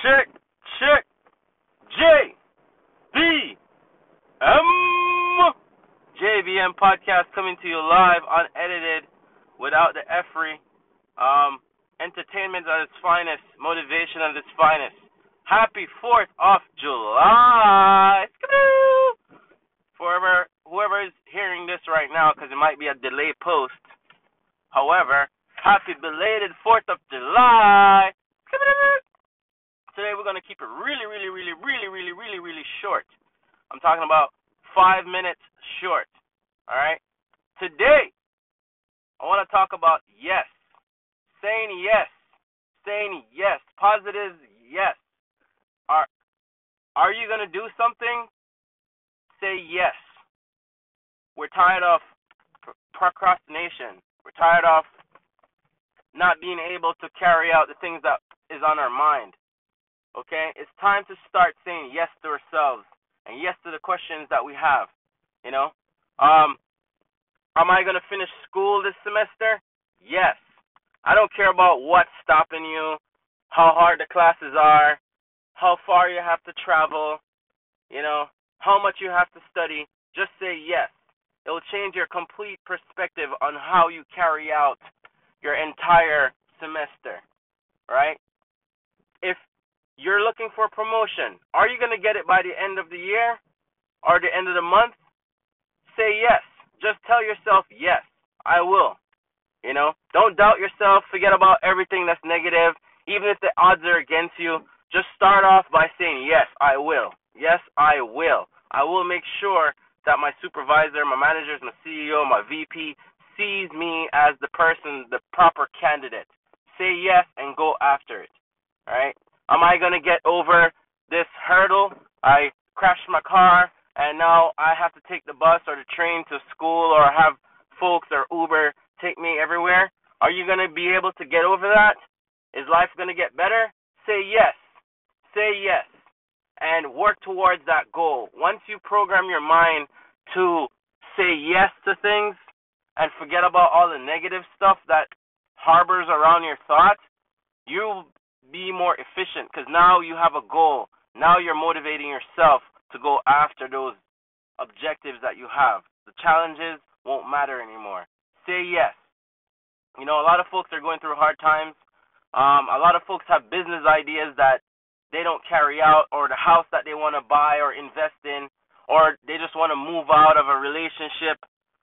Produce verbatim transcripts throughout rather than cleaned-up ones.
Check, check, J B M. J B M podcast coming to you live, unedited, without the effery. Um, entertainment at its finest, motivation at its finest. Happy fourth of July. Whoever, whoever is hearing this right now, because it might be a delayed post. However, happy belated fourth of July. Today we're going to keep it really, really, really, really, really, really, really short. I'm talking about five minutes short. All right? Today, I want to talk about yes. Saying yes. Saying yes. Positive yes. Are, are you going to do something? Say yes. We're tired of pr- procrastination. We're tired of not being able to carry out the things that is on our mind. Okay? It's time to start saying yes to ourselves and yes to the questions that we have. You know? Um, am I going to finish school this semester? Yes. I don't care about what's stopping you, how hard the classes are, how far you have to travel, you know, how much you have to study. Just say yes. It will change your complete perspective on how you carry out your entire semester, right? If you're looking for a promotion, are you going to get it by the end of the year or the end of the month? Say yes. Just tell yourself, yes, I will. You know, don't doubt yourself. Forget about everything that's negative. Even if the odds are against you, just start off by saying, yes, I will. Yes, I will. I will make sure that my supervisor, my managers, my C E O, my V P sees me as the person, the proper candidate. Say yes and go after it. All right? Am I going to get over this hurdle? I crashed my car, and now I have to take the bus or the train to school or have folks or Uber take me everywhere. Are you going to be able to get over that? Is life going to get better? Say yes. Say yes. And work towards that goal. Once you program your mind to say yes to things and forget about all the negative stuff that harbors around your thoughts, you'll be more efficient because now you have a goal. Now you're motivating yourself to go after those objectives that you have. The challenges won't matter anymore. Say yes. You know, a lot of folks are going through hard times. Um, a lot of folks have business ideas that they don't carry out, or the house that they want to buy or invest in, or they just want to move out of a relationship.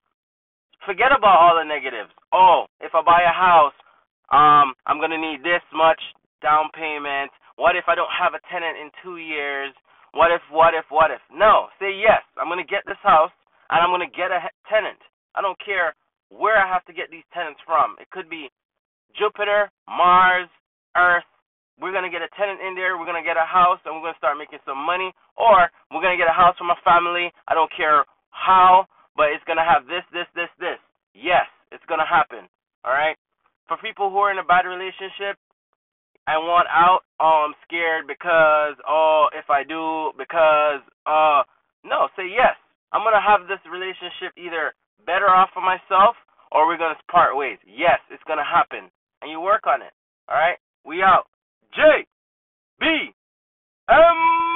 Forget about all the negatives. Oh, if I buy a house, um, I'm going to need this much down payment. What if I don't have a tenant in two years? What if, what if, what if? No, say yes. I'm going to get this house, and I'm going to get a tenant. I don't care where I have to get these tenants from. It could be Jupiter, Mars, Earth. We're going to get a tenant in there. We're going to get a house, and we're going to start making some money. Or we're going to get a house for my family. I don't care how, but it's going to have this, this, this, this. Yes, it's going to happen. All right? For people who are in a bad relationship, I want out. Oh, I'm scared because, oh, if I do, because, uh, no, say yes. I'm going to have this relationship either better off for myself or we're going to part ways. Yes, it's going to happen. And you work on it. All right? We out. J B M